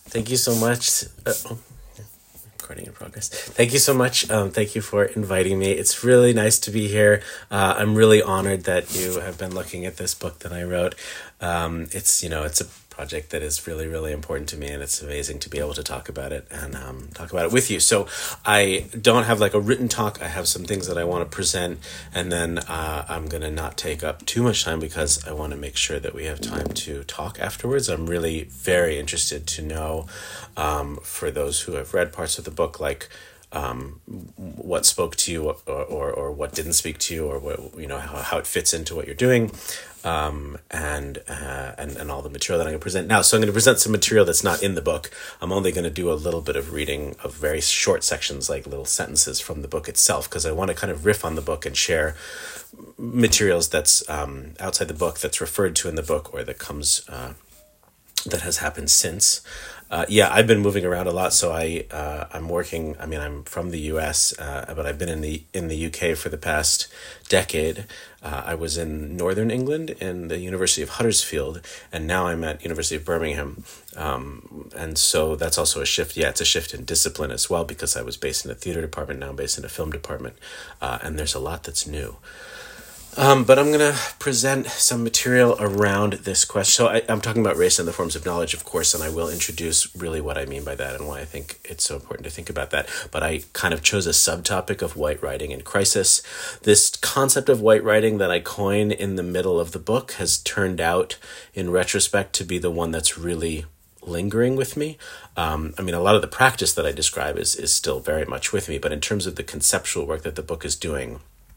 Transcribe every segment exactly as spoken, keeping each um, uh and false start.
Thank you so much. Uh, oh, recording in progress. Thank you so much. Um, thank you for inviting me. It's really nice to be here. Uh, I'm really honored that you have been looking at this book that I wrote. Um, it's, you know, it's a project that is really, really important to me, and it's amazing to be able to talk about it and um, talk about it with you. So I don't have like a written talk. I have some things that I want to present, and then uh, I'm going to not take up too much time because I want to make sure that we have time to talk afterwards. I'm really very interested to know, um, for those who have read parts of the book, like um, what spoke to you, or, or, or what didn't speak to you, or what, you know, how, how it fits into what you're doing. Um, and, uh, and, and all the material that I'm going to present now. So I'm going to present some material that's not in the book. I'm only going to do a little bit of reading of very short sections, like little sentences from the book itself, because I want to kind of riff on the book and share materials that's, um, outside the book, that's referred to in the book, or that comes, uh, that has happened since. Uh, yeah, I've been moving around a lot, so I uh, I'm working. I mean, I'm from the U S, uh, but I've been in the in the U K for the past decade. Uh, I was in Northern England in the University of Huddersfield, and now I'm at University of Birmingham. Um, and so that's also a shift. Yeah, it's a shift in discipline as well, because I was based in a theater department, now I'm based in a film department, uh, and there's a lot that's new. Um, but I'm going to present some material around this question. So I, I'm talking about race and the forms of knowledge, of course, and I will introduce really what I mean by that and why I think it's so important to think about that. But I kind of chose a subtopic of white writing in crisis. This concept of white writing that I coin in the middle of the book has turned out, in retrospect, to be the one that's really lingering with me. Um, I mean, a lot of the practice that I describe is, is still very much with me, but in terms of the conceptual work that the book is doing,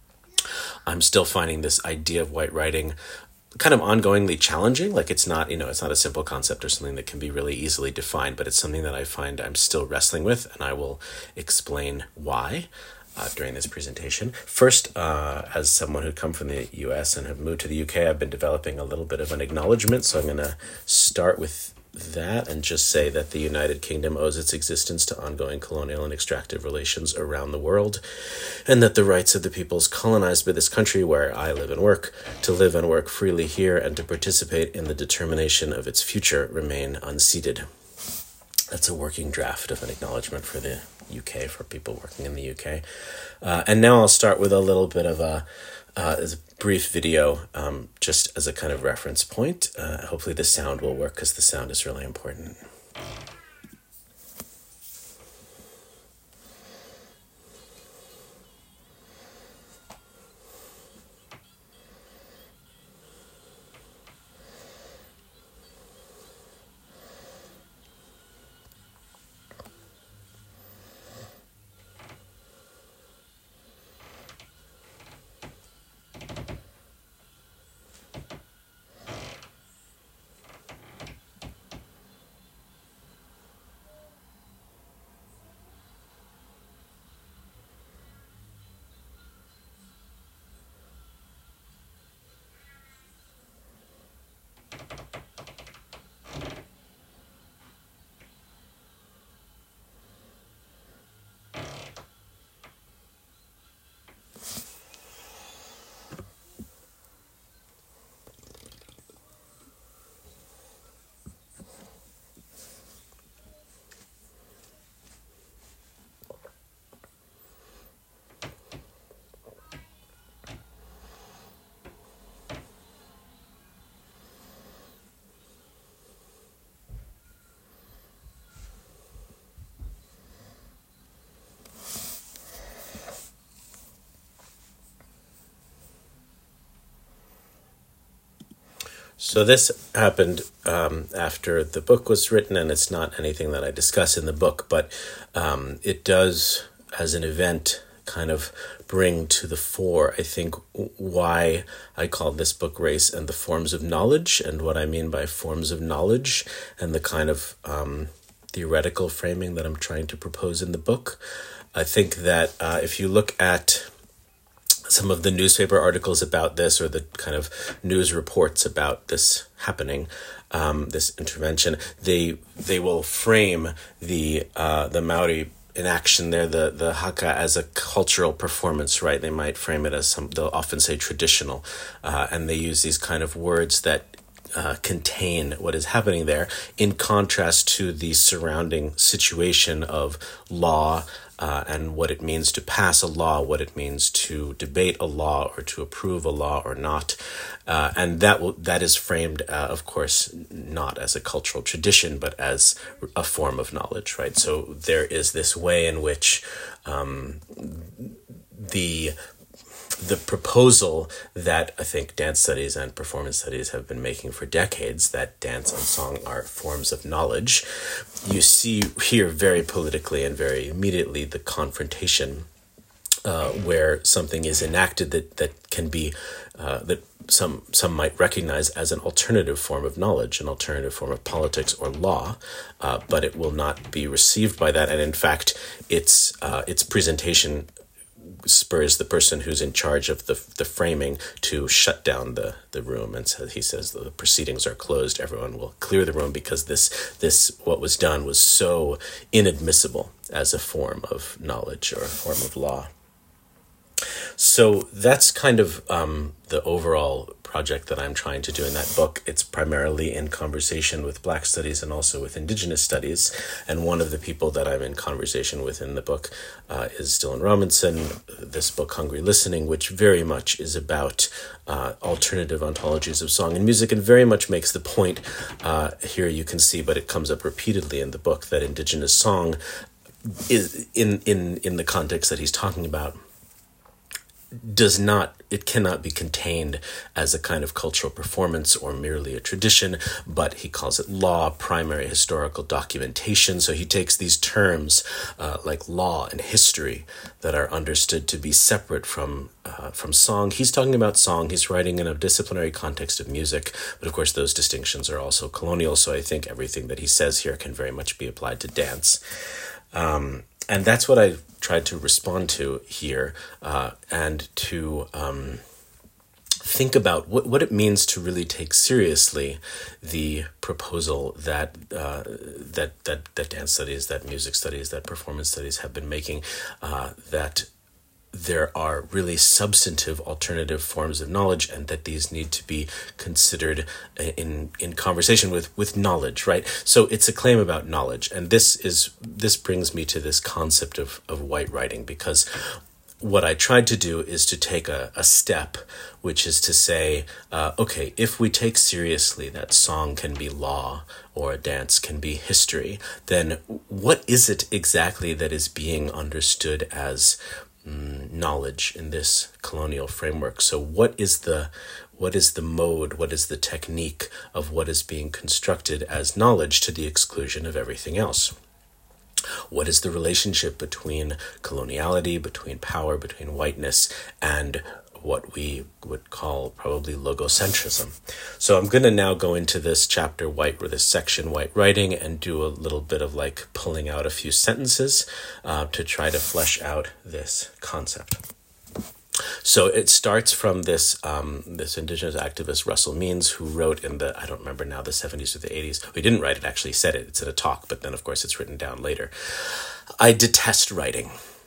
I'm still finding this idea of white writing kind of ongoingly challenging. Like it's not, you know, it's not a simple concept or something that can be really easily defined, but it's something that I find I'm still wrestling with, and I will explain why uh, during this presentation. First, uh, as someone who'd come from the U S and have moved to the U K, I've been developing a little bit of an acknowledgement, so I'm going to start with that and just say that the United Kingdom owes its existence to ongoing colonial and extractive relations around the world, and that the rights of the peoples colonized by this country, where I live and work, to live and work freely here and to participate in the determination of its future remain unceded. That's a working draft of an acknowledgement for the U K, for people working in the U K. Uh, and now I'll start with a little bit of a Uh, as a brief video, um, just as a kind of reference point. Uh, hopefully the sound will work, because the sound is really important. So this happened um, after the book was written, and it's not anything that I discuss in the book, but um, it does, as an event, kind of bring to the fore, I think, why I called this book Race and the Forms of Knowledge, and what I mean by forms of knowledge, and the kind of um, theoretical framing that I'm trying to propose in the book. I think that uh, if you look at some of the newspaper articles about this, or the kind of news reports about this happening, um, this intervention, they they will frame the uh, the Maori in action there, the the haka, as a cultural performance, right? They might frame it as some, they'll often say traditional, uh, and they use these kind of words that uh, contain what is happening there, in contrast to the surrounding situation of law, Uh, and what it means to pass a law, what it means to debate a law or to approve a law or not. Uh, and that will, that is framed, uh, of course, not as a cultural tradition, but as a form of knowledge, right? So there is this way in which um, the the proposal that I think dance studies and performance studies have been making for decades, that dance and song are forms of knowledge, you see here very politically and very immediately the confrontation uh, where something is enacted that, that can be, uh, that some some might recognize as an alternative form of knowledge, an alternative form of politics or law, uh, but it will not be received by that. And in fact, its uh, its presentation spurs the person who's in charge of the the framing to shut down the, the room, and so he says the proceedings are closed. Everyone will clear the room because this this what was done was so inadmissible as a form of knowledge or a form of law. So that's kind of um, the overall project that I'm trying to do in that book. It's primarily in conversation with Black studies and also with Indigenous studies. And one of the people that I'm in conversation with in the book uh, is Dylan Robinson, this book, Hungry Listening, which very much is about uh, alternative ontologies of song and music, and very much makes the point, uh, here you can see, but it comes up repeatedly in the book, that Indigenous song is in, in, in the context that he's talking about, does not, it cannot be contained as a kind of cultural performance or merely a tradition, but he calls it law, primary historical documentation. So he takes these terms uh, like law and history that are understood to be separate from uh, from song. He's talking about song. He's writing in a disciplinary context of music, but of course those distinctions are also colonial. So I think everything that he says here can very much be applied to dance. Um, and that's what I tried to respond to here, uh, and to um, think about what, what it means to really take seriously the proposal that uh, that that that dance studies, that music studies, that performance studies have been making, uh, that there are really substantive alternative forms of knowledge, and that these need to be considered in in conversation with with knowledge, right? So it's a claim about knowledge, and this is this brings me to this concept of of white writing, because what I tried to do is to take a, a step, which is to say, uh, okay, if we take seriously that song can be law or a dance can be history, then what is it exactly that is being understood as knowledge in this colonial framework? So what is the what is the mode, what is the technique of what is being constructed as knowledge to the exclusion of everything else? What is the relationship between coloniality, between power, between whiteness, and what we would call probably logocentrism? So I'm going to now go into this chapter, white, or this section, white writing, and do a little bit of like pulling out a few sentences uh, to try to flesh out this concept. So it starts from this um, this Indigenous activist, Russell Means, who wrote in the, I don't remember now, the seventies or the eighties. He didn't write it, actually he said it. It's in a talk, but then of course it's written down later. I detest writing.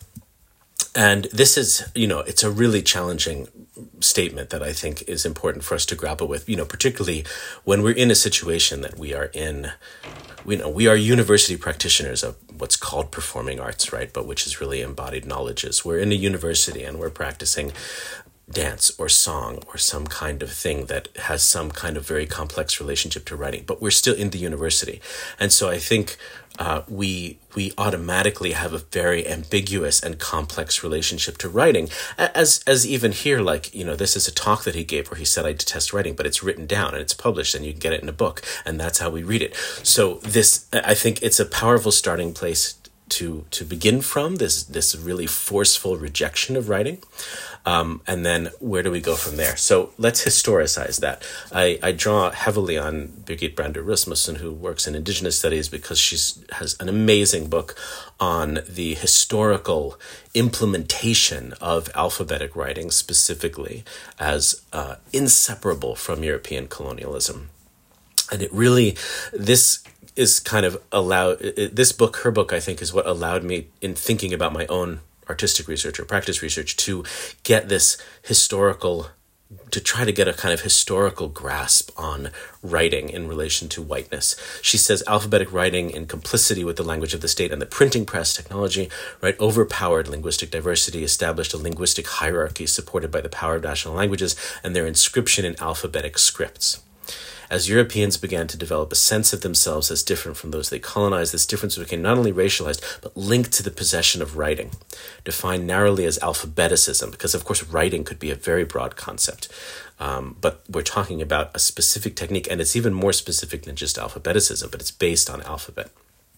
And this is, you know, it's a really challenging statement that I think is important for us to grapple with, you know, particularly when we're in a situation that we are in. We know we are university practitioners of what's called performing arts, right? But which is really embodied knowledges. We're in a university and we're practicing dance or song or some kind of thing that has some kind of very complex relationship to writing, but we're still in the university. And so I think uh, we we automatically have a very ambiguous and complex relationship to writing, as as even here, like, you know, this is a talk that he gave where he said, I detest writing, but it's written down and it's published and you can get it in a book, and that's how we read it. So this, I think it's a powerful starting place to to begin from, this this really forceful rejection of writing. Um, and then where do we go from there? So let's historicize that. I, I draw heavily on Birgit Brander Rasmussen, who works in Indigenous studies, because she has an amazing book on the historical implementation of alphabetic writing specifically as uh, inseparable from European colonialism. And it really, this is kind of allowed, this book, her book, I think, is what allowed me, in thinking about my own artistic research or practice research, to get this historical to try to get a kind of historical grasp on writing in relation to whiteness. She says alphabetic writing in complicity with the language of the state and the printing press technology, right, overpowered linguistic diversity, established a linguistic hierarchy supported by the power of national languages and their inscription in alphabetic scripts. As Europeans began to develop a sense of themselves as different from those they colonized, this difference became not only racialized, but linked to the possession of writing, defined narrowly as alphabeticism, because of course writing could be a very broad concept. Um, but we're talking about a specific technique, and it's even more specific than just alphabeticism, but it's based on alphabet.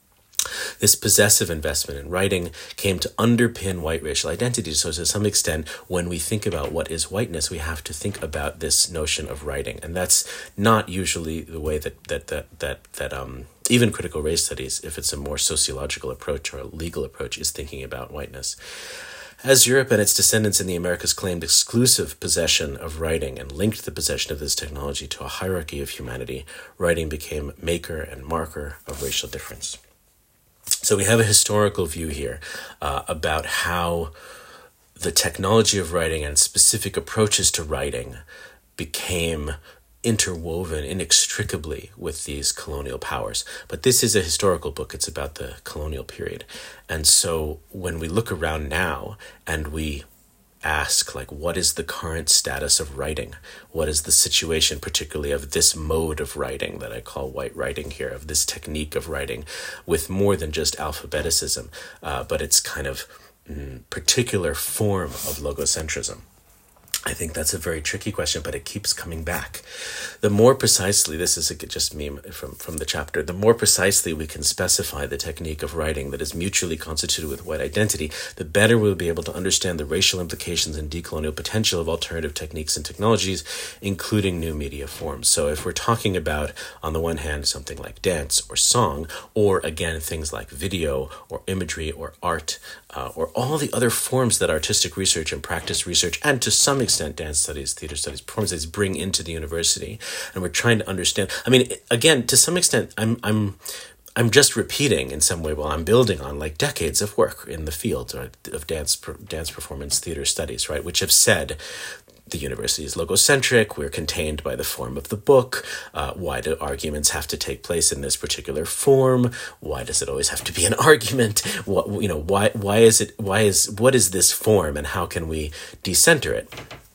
This possessive investment in writing came to underpin white racial identity. So to some extent, when we think about what is whiteness, we have to think about this notion of writing. And that's not usually the way that that that that, that um, even critical race studies, if it's a more sociological approach or a legal approach, is thinking about whiteness. As Europe and its descendants in the Americas claimed exclusive possession of writing and linked the possession of this technology to a hierarchy of humanity, writing became maker and marker of racial difference. So we have a historical view here uh, about how the technology of writing and specific approaches to writing became interwoven inextricably with these colonial powers. But this is a historical book. It's about the colonial period. And so when we look around now and we ask, like, what is the current status of writing? What is the situation, particularly of this mode of writing that I call white writing here, of this technique of writing with more than just alphabeticism, uh, but its kind of mm, particular form of logocentrism? I think that's a very tricky question, but it keeps coming back. The more precisely, this is a, just me from, from the chapter, the more precisely we can specify the technique of writing that is mutually constituted with white identity, the better we'll be able to understand the racial implications and decolonial potential of alternative techniques and technologies, including new media forms. So if we're talking about, on the one hand, something like dance or song, or again, things like video or imagery or art, uh, or all the other forms that artistic research and practice research, and to some extent dance studies, theater studies, performance studies bring into the university, and we're trying to understand. I mean, again, to some extent, I'm I'm I'm just repeating in some way while I'm building on like decades of work in the field of dance, dance performance, theater studies, right, which have said the university is logocentric, we're contained by the form of the book, uh, why do arguments have to take place in this particular form, why does it always have to be an argument, what, you know, why why is it, why is, what is this form and how can we decenter it?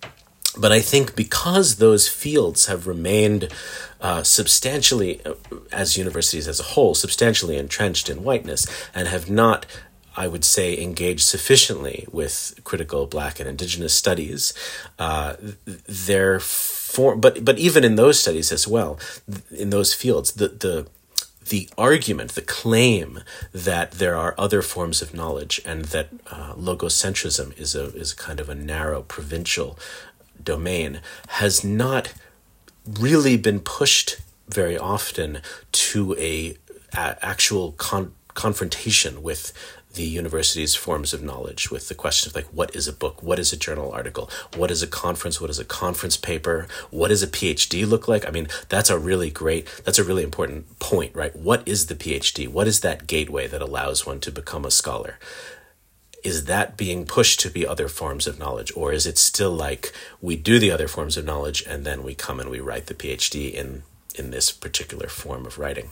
But I think because those fields have remained uh, substantially, uh, as universities as a whole, substantially entrenched in whiteness and have not, I would say, engaged sufficiently with critical Black and Indigenous studies, uh, their form, but but even in those studies as well, in those fields, the the the argument, the claim that there are other forms of knowledge and that uh, logocentrism is a is kind of a narrow provincial domain has not really been pushed very often to a, a actual con- confrontation with the university's forms of knowledge, with the question of like, what is a book? What is a journal article? What is a conference? What is a conference paper? What does a PhD look like? I mean, that's a really great, that's a really important point, right? What is the PhD? What is that gateway that allows one to become a scholar? Is that being pushed to be other forms of knowledge? Or is it still like we do the other forms of knowledge and then we come and we write the PhD in, in this particular form of writing?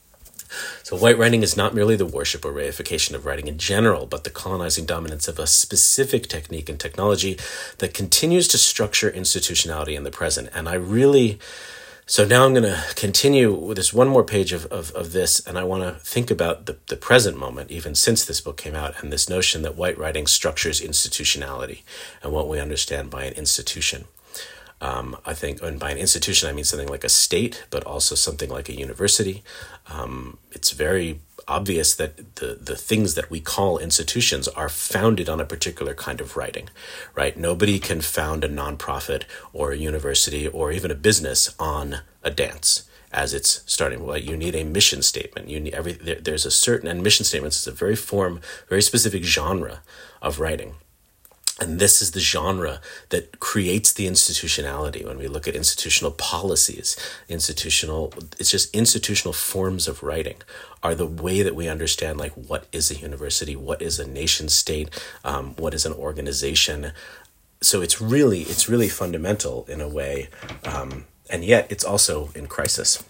So white writing is not merely the worship or reification of writing in general, but the colonizing dominance of a specific technique and technology that continues to structure institutionality in the present. And I really... So now I'm going to continue with this one more page of, of, of this, and I want to think about the, the present moment, even since this book came out, and this notion that white writing structures institutionality and what we understand by an institution. Um, I think, and by an institution, I mean something like a state, but also something like a university. Um, it's very obvious that the, the things that we call institutions are founded on a particular kind of writing, right? Nobody can found a nonprofit or a university or even a business on a dance as it's starting. Well, you need a mission statement. You need every there, there's a certain, and mission statements is a very form, very specific genre of writing. And this is the genre that creates the institutionality. When we look at institutional policies, institutional, it's just institutional forms of writing are the way that we understand like what is a university, what is a nation state, um, what is an organization. so it's really it's really fundamental in a way, um, and yet it's also in crisis.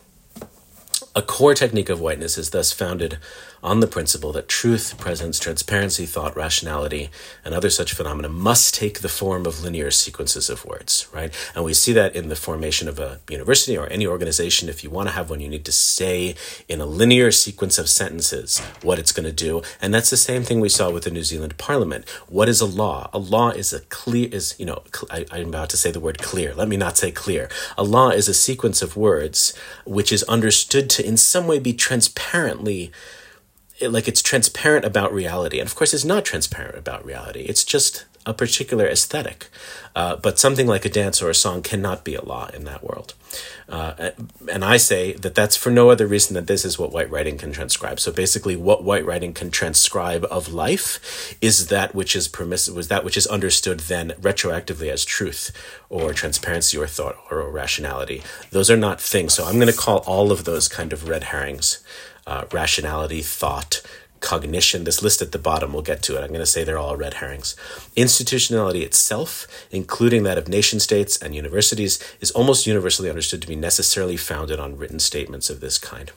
A core technique of whiteness is thus founded on the principle that truth, presence, transparency, thought, rationality, and other such phenomena must take the form of linear sequences of words, right? And we see that in the formation of a university or any organization. If you want to have one, you need to say in a linear sequence of sentences what it's going to do. And that's the same thing we saw with the New Zealand Parliament. What is a law? A law is a clear, is, you know, I, I'm about to say the word clear. Let me not say clear. A law is a sequence of words which is understood to in some way be transparently like it's transparent about reality. And of course, it's not transparent about reality. It's just a particular aesthetic. Uh, but something like a dance or a song cannot be a law in that world. Uh, and I say that that's for no other reason than this is what white writing can transcribe. So basically, what white writing can transcribe of life is that which is permissive, was that which is understood then retroactively as truth or transparency or thought or rationality. Those are not things. So I'm going to call all of those kind of red herrings. Uh, rationality, thought, cognition. This list at the bottom, we'll get to it. I'm going to say they're all red herrings. Institutionality itself, including that of nation states and universities, is almost universally understood to be necessarily founded on written statements of this kind.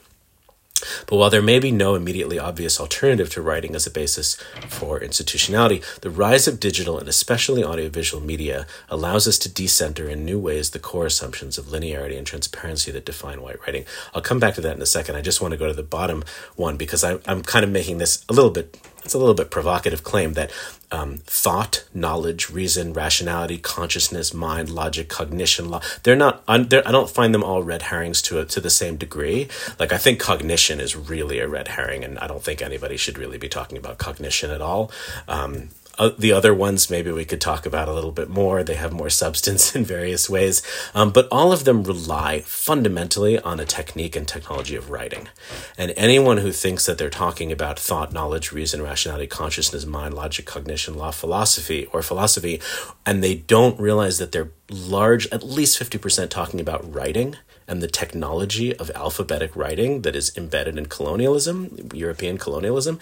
But while there may be no immediately obvious alternative to writing as a basis for institutionality, the rise of digital and especially audiovisual media allows us to decenter in new ways the core assumptions of linearity and transparency that define white writing. I'll come back to that in a second. I just want to go to the bottom one because I, I'm kind of making this a little bit, it's a little bit provocative claim that um, thought, knowledge, reason, rationality, consciousness, mind, logic, cognition, law, they're not, I'm, they're, I don't find them all red herrings to a, to the same degree. Like I think cognition is really a red herring, and I don't think anybody should really be talking about cognition at all. Um, Uh, the other ones, maybe we could talk about a little bit more. They have more substance in various ways. Um, but all of them rely fundamentally on a technique and technology of writing. And anyone who thinks that they're talking about thought, knowledge, reason, rationality, consciousness, mind, logic, cognition, law, philosophy, or philosophy, and they don't realize that they're large, at least fifty percent talking about writing and the technology of alphabetic writing that is embedded in colonialism, European colonialism,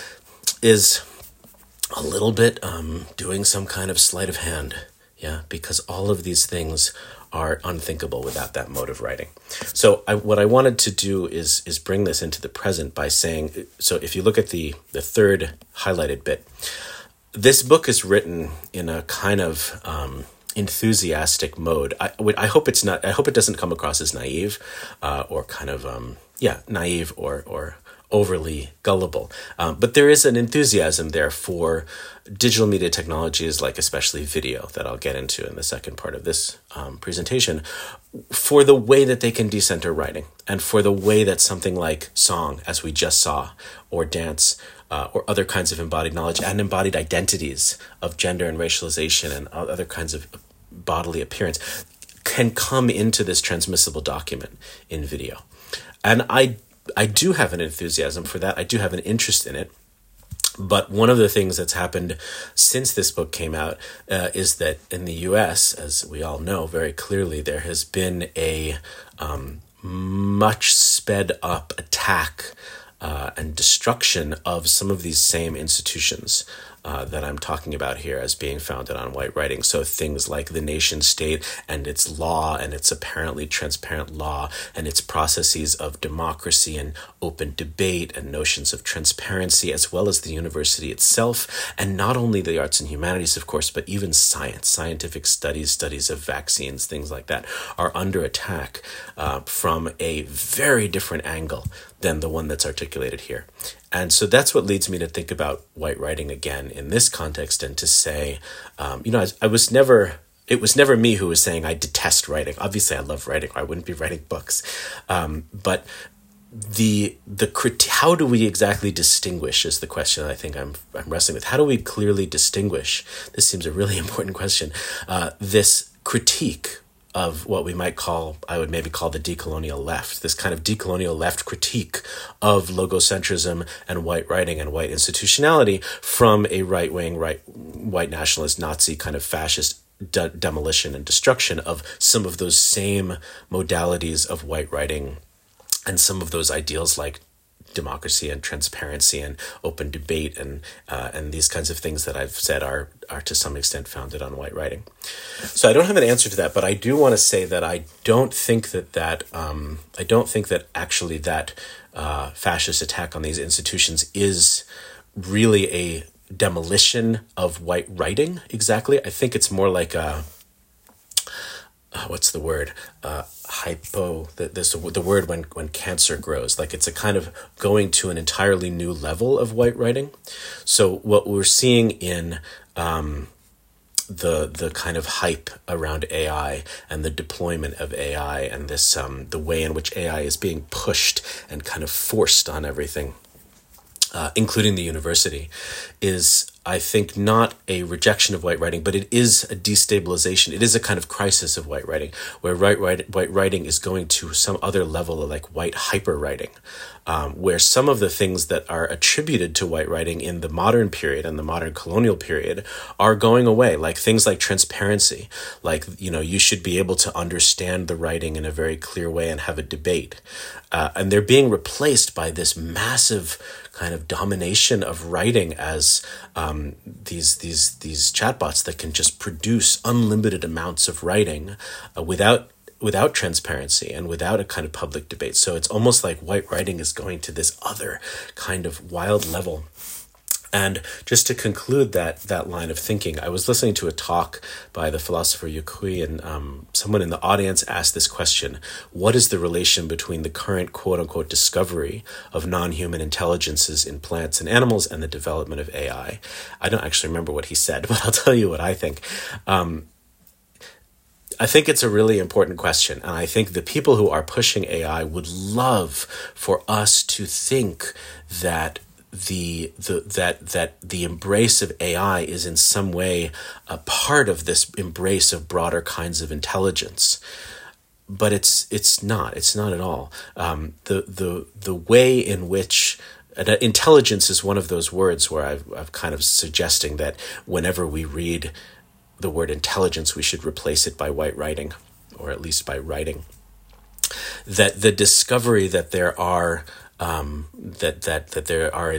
is a little bit um, doing some kind of sleight of hand, yeah, because all of these things are unthinkable without that mode of writing. So I, what I wanted to do is is bring this into the present by saying, so if you look at the, the third highlighted bit, this book is written in a kind of um, enthusiastic mode. I, I hope it's not, I hope it doesn't come across as naive uh, or kind of, um, yeah, naive or or overly gullible. Um, but there is an enthusiasm there for digital media technologies, like especially video, that I'll get into in the second part of this um, presentation, for the way that they can decenter writing and for the way that something like song, as we just saw, or dance, uh, or other kinds of embodied knowledge and embodied identities of gender and racialization and other kinds of bodily appearance can come into this transmissible document in video. And I I do have an enthusiasm for that. I do have an interest in it. But one of the things that's happened since this book came out uh, is that in the U S, as we all know very clearly, there has been a um, much sped up attack uh, and destruction of some of these same institutions Uh, that I'm talking about here as being founded on white writing. So things like the nation state and its law and its apparently transparent law and its processes of democracy and open debate and notions of transparency, as well as the university itself. And not only the arts and humanities, of course, but even science, scientific studies, studies of vaccines, things like that, are under attack uh, from a very different angle than the one that's articulated here. And so that's what leads me to think about white writing again in this context, and to say, um, you know, I, I was never, it was never me who was saying I detest writing. Obviously, I love writing, or I wouldn't be writing books. Um, but the the crit- how do we exactly distinguish is the question I think I'm I'm wrestling with. How do we clearly distinguish? This seems a really important question. Uh, this critique of what we might call, I would maybe call the decolonial left, this kind of decolonial left critique of logocentrism and white writing and white institutionality from a right-wing, right, white nationalist, Nazi kind of fascist de- demolition and destruction of some of those same modalities of white writing and some of those ideals like democracy and transparency and open debate and uh, and these kinds of things that I've said are are to some extent founded on white writing. So I don't have an answer to that, but I do want to say that I don't think that that um, I don't think that actually that uh, fascist attack on these institutions is really a demolition of white writing exactly. I think it's more like a uh, what's the word? Uh, hypo. The, this the word when when cancer grows. Like it's a kind of going to an entirely new level of white writing. So what we're seeing in um, the the kind of hype around A I and the deployment of A I and this um, the way in which A I is being pushed and kind of forced on everything, uh, including the university, is, I think, not a rejection of white writing, but it is a destabilization. It is a kind of crisis of white writing, where white, white, white writing is going to some other level of like white hyper writing, um, where some of the things that are attributed to white writing in the modern period and the modern colonial period are going away, like things like transparency, like, you know, you should be able to understand the writing in a very clear way and have a debate. Uh, and they're being replaced by this massive kind of domination of writing as um, these these these chatbots that can just produce unlimited amounts of writing uh, without without transparency and without a kind of public debate. So it's almost like white writing is going to this other kind of wild level. And just to conclude that that line of thinking, I was listening to a talk by the philosopher Yu Kui, and um, someone in the audience asked this question: what is the relation between the current quote-unquote discovery of non-human intelligences in plants and animals and the development of A I? I don't actually remember what he said, but I'll tell you what I think. Um, I think it's a really important question, and I think the people who are pushing A I would love for us to think that the the that that the embrace of A I is in some way a part of this embrace of broader kinds of intelligence, but it's it's not it's not at all. Um, the the the way in which uh, intelligence is one of those words where I've I've kind of suggesting that whenever we read the word intelligence, we should replace it by white writing, or at least by writing. That the discovery that there are Um, that that that there are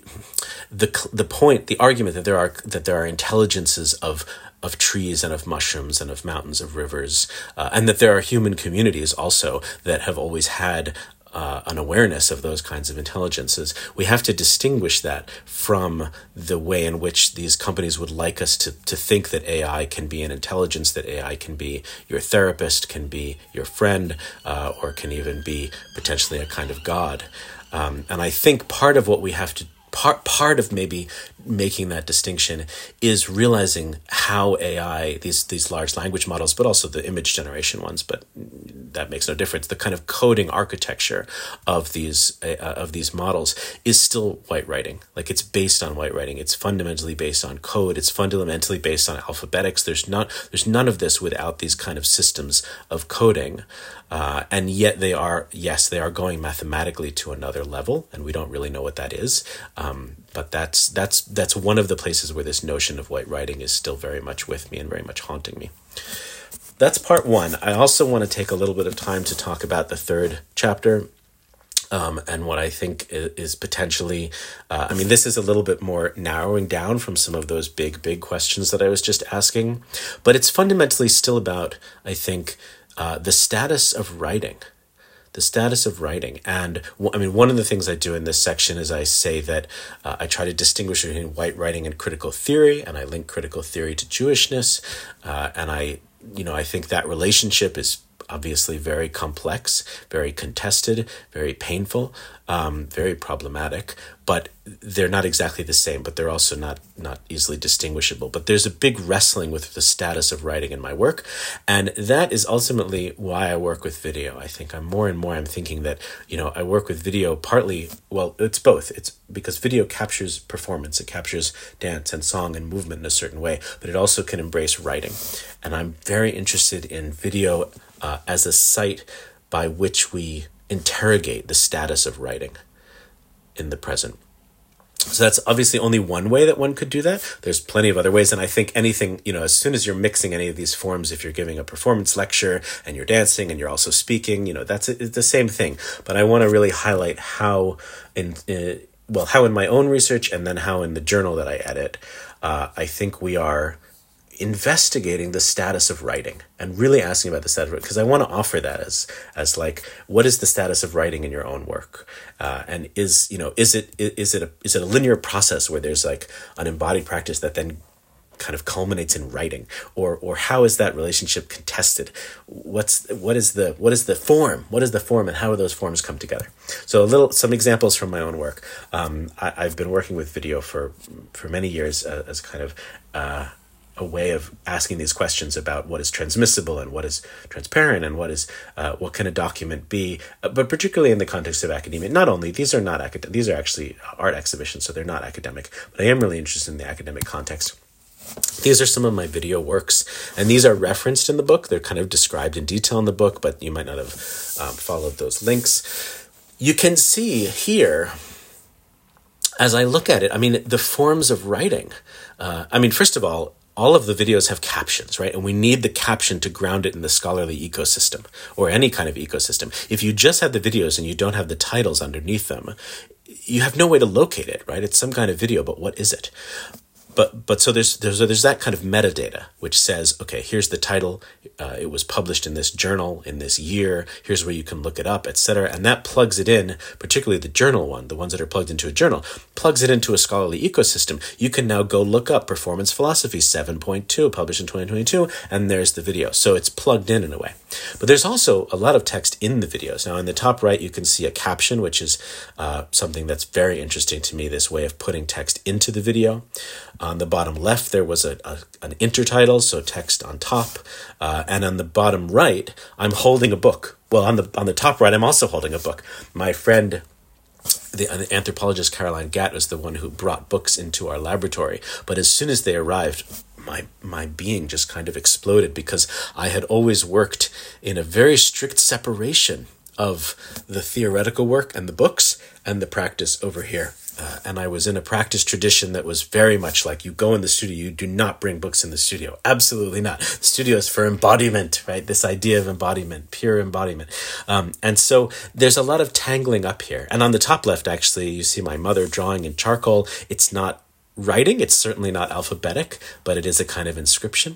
the the point the argument that there are that there are intelligences of of trees and of mushrooms and of mountains, of rivers, uh, and that there are human communities also that have always had uh, an awareness of those kinds of intelligences. We have to distinguish that from the way in which these companies would like us to to think that A I can be an intelligence, that A I can be your therapist, can be your friend, uh, or can even be potentially a kind of God. Um, and I think part of what we have to Part part of maybe making that distinction is realizing how A I, these these large language models, but also the image generation ones, but that makes no difference. The kind of coding architecture of these uh, of these models is still white writing. Like it's based on white writing. It's fundamentally based on code. It's fundamentally based on alphabetics. There's not there's none of this without these kind of systems of coding. Uh, and yet they are, yes, they are going mathematically to another level, and we don't really know what that is. Um, but that's that's that's one of the places where this notion of white writing is still very much with me and very much haunting me. That's part one. I also want to take a little bit of time to talk about the third chapter. Um, and what I think is, is potentially, uh, I mean, this is a little bit more narrowing down from some of those big, big questions that I was just asking, but it's fundamentally still about, I think, Uh, the status of writing, the status of writing. And I mean, one of the things I do in this section is I say that uh, I try to distinguish between white writing and critical theory, and I link critical theory to Jewishness. Uh, and I, you know, I think that relationship is obviously very complex, very contested, very painful, um, very problematic, but they're not exactly the same, but they're also not not easily distinguishable. But there's a big wrestling with the status of writing in my work, and that is ultimately why I work with video. I think I'm more and more, I'm thinking that, you know, I work with video partly, well, it's both. It's because video captures performance, it captures dance and song and movement in a certain way, but it also can embrace writing. And I'm very interested in video uh, as a site by which we interrogate the status of writing in the present. So that's obviously only one way that one could do that. There's plenty of other ways. And I think anything, you know, as soon as you're mixing any of these forms, if you're giving a performance lecture and you're dancing and you're also speaking, you know, that's it's the same thing. But I want to really highlight how in, uh, well, how in my own research and then how in the journal that I edit, uh, I think we are investigating the status of writing and really asking about the status of it, because I want to offer that as as like, what is the status of writing in your own work, uh, and is you know is it is it a is it a linear process where there's like an embodied practice that then kind of culminates in writing, or or how is that relationship contested? What's what is the what is the form? What is the form, and how do those forms come together? So a little some examples from my own work. Um, I, I've been working with video for for many years uh, as kind of. Uh, a way of asking these questions about what is transmissible and what is transparent and what is uh, what can a document be, uh, but particularly in the context of academia. Not only these are not academic, these are actually art exhibitions, so they're not academic, but I am really interested in the academic context. These are some of my video works, and these are referenced in the book. They're kind of described in detail in the book, but you might not have um, followed those links. You can see here, as I look at it, I mean, the forms of writing. Uh, I mean, first of all, all of the videos have captions, right? And we need the caption to ground it in the scholarly ecosystem or any kind of ecosystem. If you just have the videos and you don't have the titles underneath them, you have no way to locate it, right? It's some kind of video, but what is it? But but so there's there's there's that kind of metadata which says, okay, here's the title. Uh, it was published in this journal in this year. Here's where you can look it up, et cetera. And that plugs it in, particularly the journal one, the ones that are plugged into a journal, plugs it into a scholarly ecosystem. You can now go look up Performance Philosophy seven point two, published in twenty twenty-two, and there's the video. So it's plugged in in a way. But there's also a lot of text in the videos. Now, in the top right, you can see a caption, which is uh, something that's very interesting to me, this way of putting text into the video. On the bottom left, there was a, a an intertitle, so text on top. Uh, and on the bottom right, I'm holding a book. Well, on the on the top right, I'm also holding a book. My friend, the, the anthropologist Caroline Gatt, was the one who brought books into our laboratory. But as soon as they arrived, my my being just kind of exploded, because I had always worked in a very strict separation of the theoretical work and the books and the practice over here. Uh, and I was in a practice tradition that was very much like, you go in the studio, you do not bring books in the studio. Absolutely not. The studio is for embodiment, right? This idea of embodiment, pure embodiment. Um, and so there's a lot of tangling up here. And on the top left, actually, you see my mother drawing in charcoal. It's not writing. It's certainly not alphabetic, but it is a kind of inscription.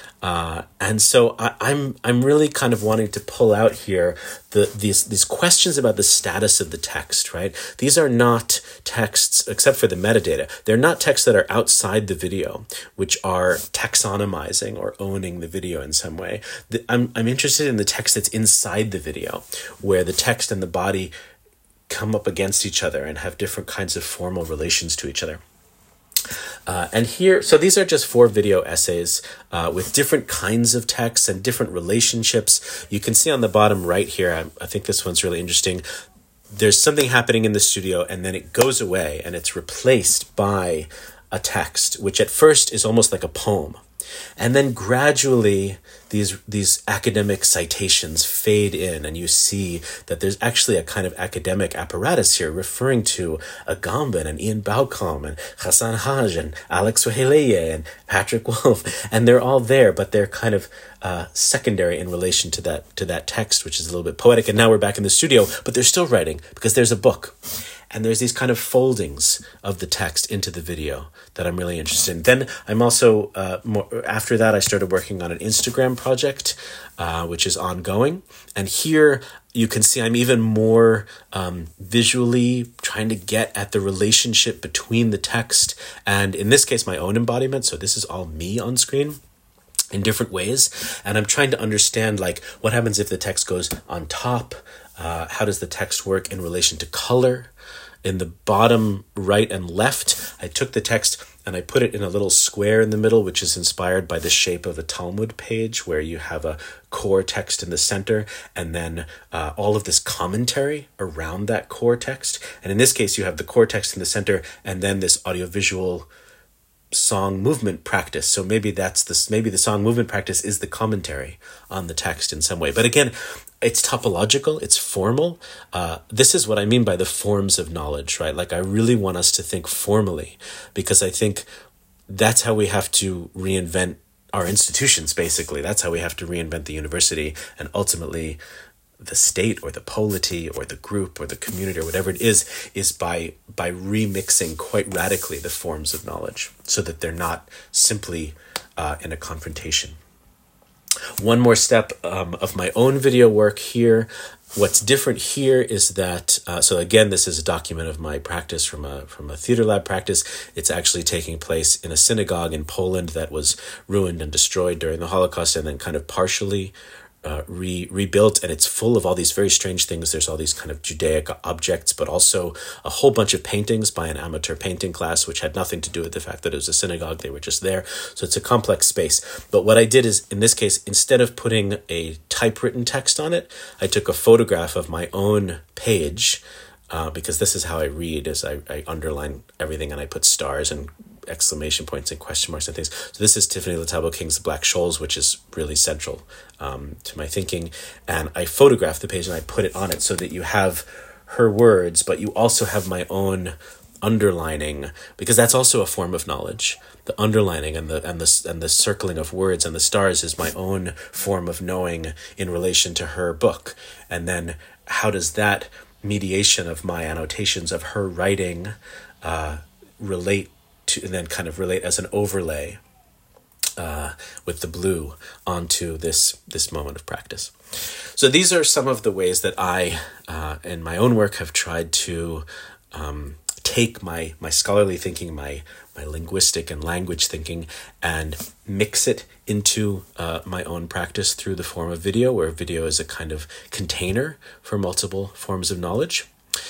Uh, and so I, I'm I'm really kind of wanting to pull out here the these these questions about the status of the text, right? These are not texts, except for the metadata. They're not texts that are outside the video, which are taxonomizing or owning the video in some way. The, I'm I'm interested in the text that's inside the video, where the text and the body come up against each other and have different kinds of formal relations to each other. Uh, and here, so these are just four video essays uh, with different kinds of texts and different relationships. You can see on the bottom right here, I, I think this one's really interesting. There's something happening in the studio, and then it goes away, and it's replaced by a text, which at first is almost like a poem. And then gradually these these academic citations fade in, and you see that there's actually a kind of academic apparatus here referring to Agamben and Ian Baucom and Hassan Haj and Alex Waheleye and Patrick Wolf, and they're all there, but they're kind of uh, secondary in relation to that to that text, which is a little bit poetic. And now we're back in the studio, but they're still writing because there's a book. And there's these kind of foldings of the text into the video that I'm really interested in. Then I'm also, uh, more, after that, I started working on an Instagram project, uh, which is ongoing. And here you can see I'm even more um, visually trying to get at the relationship between the text and, in this case, my own embodiment. So this is all me on screen in different ways. And I'm trying to understand, like, what happens if the text goes on top? Uh, how does the text work in relation to color? In the bottom right and left, I took the text and I put it in a little square in the middle, which is inspired by the shape of a Talmud page, where you have a core text in the center and then uh, all of this commentary around that core text. And in this case, you have the core text in the center and then this audiovisual song movement practice. So maybe that's this, maybe the song movement practice is the commentary on the text in some way. But again, it's topological, it's formal. Uh, this is what I mean by the forms of knowledge, right? Like I really want us to think formally, because I think that's how we have to reinvent our institutions, basically. That's how we have to reinvent the university and ultimately the state or the polity or the group or the community or whatever it is, is by by remixing quite radically the forms of knowledge so that they're not simply uh, in a confrontation. One more step um, of my own video work here. What's different here is that, uh, so again, this is a document of my practice from a from a theater lab practice. It's actually taking place in a synagogue in Poland that was ruined and destroyed during the Holocaust and then kind of partially uh, re rebuilt. And it's full of all these very strange things. There's all these kind of Judaic objects, but also a whole bunch of paintings by an amateur painting class, which had nothing to do with the fact that it was a synagogue. They were just there. So it's a complex space. But what I did is, in this case, instead of putting a typewritten text on it, I took a photograph of my own page, uh, because this is how I read, is I, I underline everything and I put stars and exclamation points and question marks and things. So this is Tiffany Letabo King's The Black Shoals, which is really central um, to my thinking. And I photographed the page and I put it on it so that you have her words, but you also have my own underlining, because that's also a form of knowledge. The underlining and the and the and the circling of words and the stars is my own form of knowing in relation to her book. And then how does that mediation of my annotations of her writing uh, relate to, and then kind of relate as an overlay uh, with the blue onto this this moment of practice. So these are some of the ways that I, uh, in my own work, have tried to um, take my my scholarly thinking, my my linguistic and language thinking, and mix it into uh, my own practice through the form of video, where video is a kind of container for multiple forms of knowledge.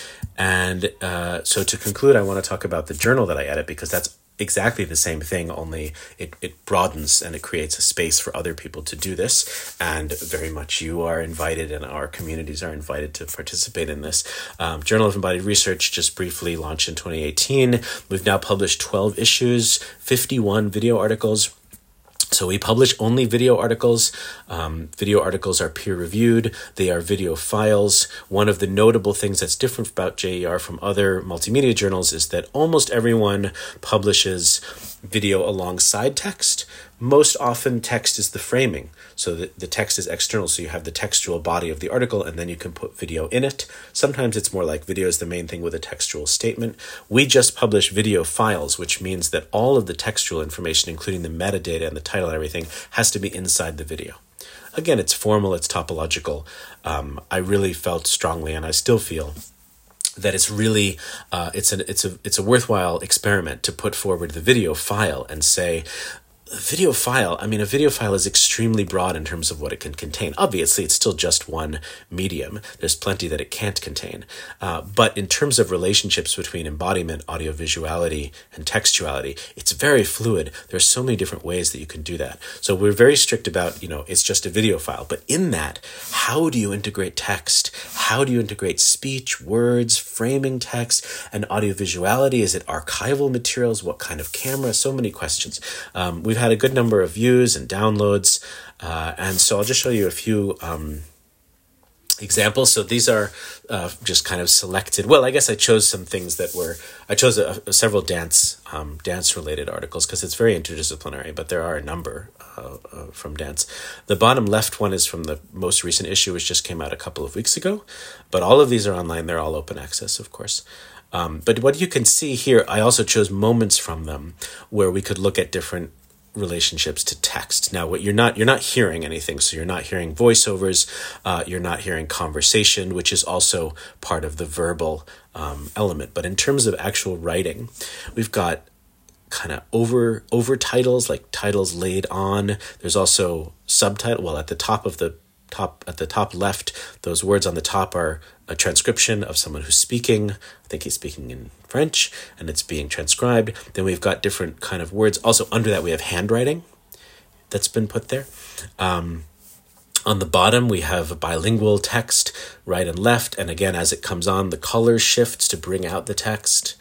And uh, so to conclude, I want to talk about the journal that I edit, because that's exactly the same thing, only it, it broadens and it creates a space for other people to do this. And very much you are invited and our communities are invited to participate in this. Um, Journal of Embodied Research just briefly launched in twenty eighteen. We've now published twelve issues, fifty-one video articles. So we publish only video articles. Um, video articles are peer-reviewed. They are video files. One of the notable things that's different about J E R from other multimedia journals is that almost everyone publishes video alongside text. Most often text is the framing. So the, the text is external, so you have the textual body of the article, and then you can put video in it. Sometimes it's more like video is the main thing with a textual statement. We just publish video files, which means that all of the textual information, including the metadata and the title and everything, has to be inside the video. Again, it's formal, it's topological. Um, I really felt strongly, and I still feel, that it's really uh, it's an it's a it's a worthwhile experiment to put forward the video file and say, video file, I mean, a video file is extremely broad in terms of what it can contain. Obviously, it's still just one medium. There's plenty that it can't contain. Uh, but in terms of relationships between embodiment, audiovisuality, and textuality, it's very fluid. There's so many different ways that you can do that. So we're very strict about, you know, it's just a video file. But in that, how do you integrate text? How do you integrate speech, words, framing text, and audiovisuality? Is it archival materials? What kind of camera? So many questions. Um, we've had a good number of views and downloads, uh, and so I'll just show you a few um, examples. So these are uh, just kind of selected. Well, I guess I chose some things that were, I chose a, a, several dance um, dance related articles because it's very interdisciplinary, but there are a number uh, uh, from dance. The bottom left one is from the most recent issue, which just came out a couple of weeks ago, but all of these are online. They're all open access, of course. Um, but what you can see here, I also chose moments from them where we could look at different relationships to text. Now, what you're not you're not hearing anything, so you're not hearing voiceovers, uh, you're not hearing conversation, which is also part of the verbal um, element. But in terms of actual writing, we've got kind of over over titles, like titles laid on. There's also subtitle. Well, at the top of the top at the top left, those words on the top are a transcription of someone who's speaking. I think he's speaking in French, and it's being transcribed. Then we've got different kind of words. Also under that, we have handwriting that's been put there. Um, on the bottom, we have a bilingual text, right and left. And again, as it comes on, the color shifts to bring out the text.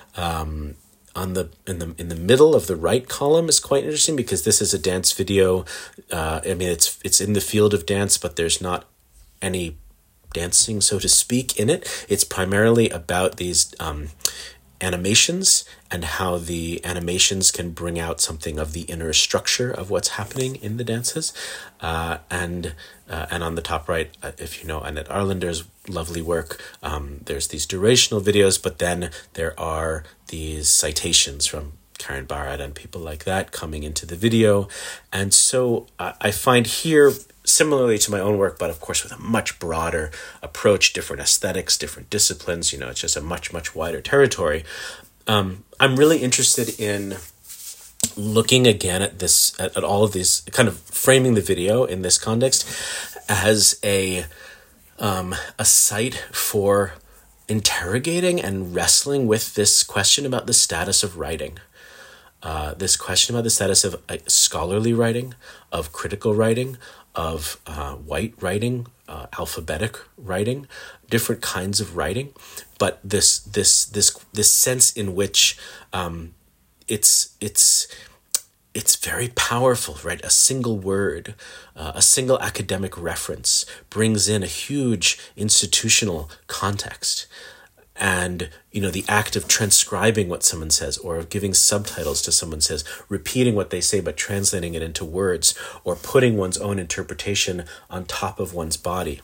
Um, on the in the in the middle of the right column is quite interesting because this is a dance video. Uh, I mean, it's it's in the field of dance, but there's not any dancing, so to speak, in it. It's primarily about these um, animations and how the animations can bring out something of the inner structure of what's happening in the dances. Uh, and uh, and on the top right, uh, if you know Annette Arlander's lovely work, um, there's these durational videos, but then there are these citations from Karen Barad and people like that coming into the video. And so uh, I find here, similarly to my own work, but of course with a much broader approach, different aesthetics, different disciplines, you know, it's just a much, much wider territory. Um, I'm really interested in looking again at this, at, at all of these, kind of framing the video in this context as a, um, a site for interrogating and wrestling with this question about the status of writing. Uh, this question about the status of uh, scholarly writing, of critical writing, of uh, white writing, uh, alphabetic writing, different kinds of writing, but this this this this sense in which um, it's it's it's very powerful, right? A single word, uh, a single academic reference brings in a huge institutional context. And, you know, the act of transcribing what someone says, or of giving subtitles to someone says, repeating what they say but translating it into words, or putting one's own interpretation on top of one's body.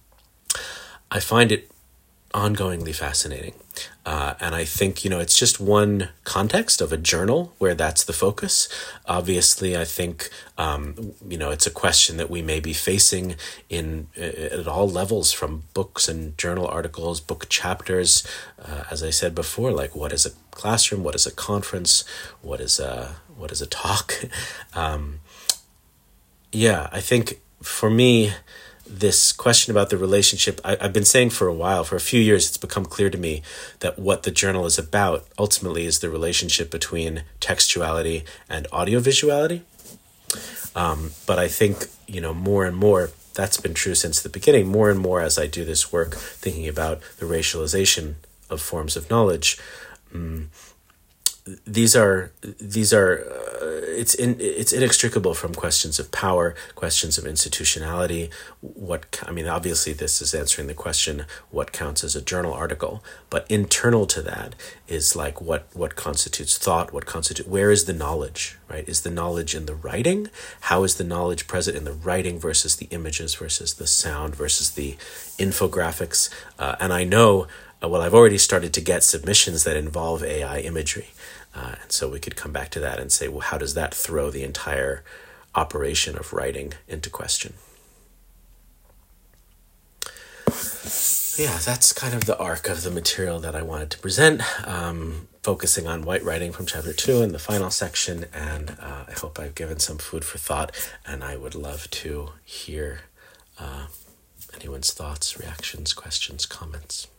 I find it ongoingly fascinating. Uh, and I think, you know, it's just one context of a journal where that's the focus. Obviously, I think, um, you know, it's a question that we may be facing in uh, at all levels, from books and journal articles, book chapters. Uh, as I said before, like, what is a classroom? What is a conference? What is a, what is a talk? um, yeah, I think for me, this question about the relationship, I, I've been saying for a while, for a few years, it's become clear to me that what the journal is about ultimately is the relationship between textuality and audiovisuality. Um, but I think, you know, more and more, that's been true since the beginning, more and more as I do this work, thinking about the racialization of forms of knowledge, um, These are these are uh, it's in it's inextricable from questions of power, questions of institutionality. What I mean, obviously, this is answering the question: what counts as a journal article? But internal to that is like what what constitutes thought? What constitute? Where is the knowledge? Right? Is the knowledge in the writing? How is the knowledge present in the writing versus the images versus the sound versus the infographics? Uh, and I know. Well, I've already started to get submissions that involve A I imagery. Uh, and so we could come back to that and say, well, how does that throw the entire operation of writing into question? Yeah, that's kind of the arc of the material that I wanted to present, um, focusing on white writing from chapter two in the final section. And uh, I hope I've given some food for thought, and I would love to hear uh, anyone's thoughts, reactions, questions, comments.